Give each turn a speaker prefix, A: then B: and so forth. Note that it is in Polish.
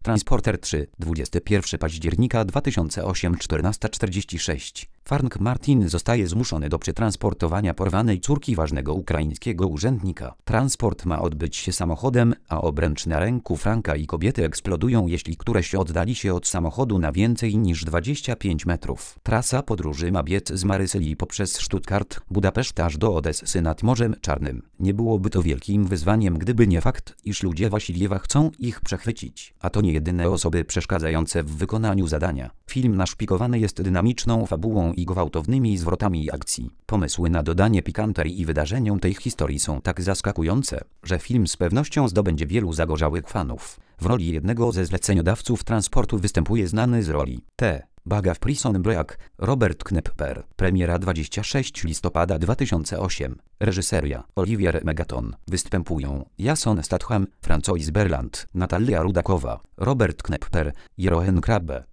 A: Transporter 3, 21 października 2008, 14:46. Frank Martin zostaje zmuszony do przetransportowania porwanej córki ważnego ukraińskiego urzędnika. Transport ma odbyć się samochodem, a obręcz na ręku Franka i kobiety eksplodują, jeśli któreś oddali się od samochodu na więcej niż 25 metrów. Trasa podróży ma biec z Marysylii poprzez Stuttgart, Budapeszt aż do Odessy nad Morzem Czarnym. Nie byłoby to wielkim wyzwaniem, gdyby nie fakt, iż ludzie Wasiliewa chcą ich przechwycić. A to nie jedyne osoby przeszkadzające w wykonaniu zadania. Film naszpikowany jest dynamiczną fabułą i gwałtownymi zwrotami akcji. Pomysły na dodanie pikanterii i wydarzeniom tej historii są tak zaskakujące, że film z pewnością zdobędzie wielu zagorzałych fanów. W roli jednego ze zleceniodawców transportu występuje znany z roli T. Baga w Prison Break Robert Knepper. Premiera 26 listopada 2008. Reżyseria Olivier Megaton. Występują Jason Statham, Francois Berland, Natalia Rudakowa, Robert Knepper, Jeroen Krabbe.